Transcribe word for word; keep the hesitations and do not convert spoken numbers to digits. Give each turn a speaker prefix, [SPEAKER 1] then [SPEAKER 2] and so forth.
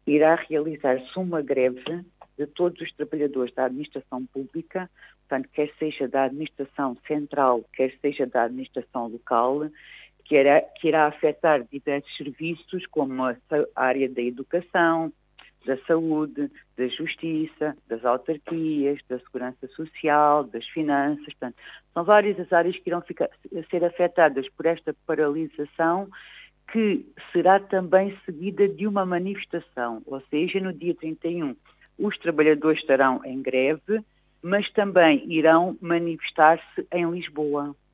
[SPEAKER 1] irá realizar-se uma greve de todos os trabalhadores da administração pública, portanto, quer seja da administração central, quer seja da administração local, que irá, que irá afetar diversos serviços, como a, a área da educação, da saúde, da justiça, das autarquias, da segurança social, das finanças. Portanto, são várias as áreas que irão ficar, ser afetadas por esta paralisação, que será também seguida de uma manifestação, ou seja, no dia trinta e um os trabalhadores estarão em greve, mas também irão manifestar-se em Lisboa.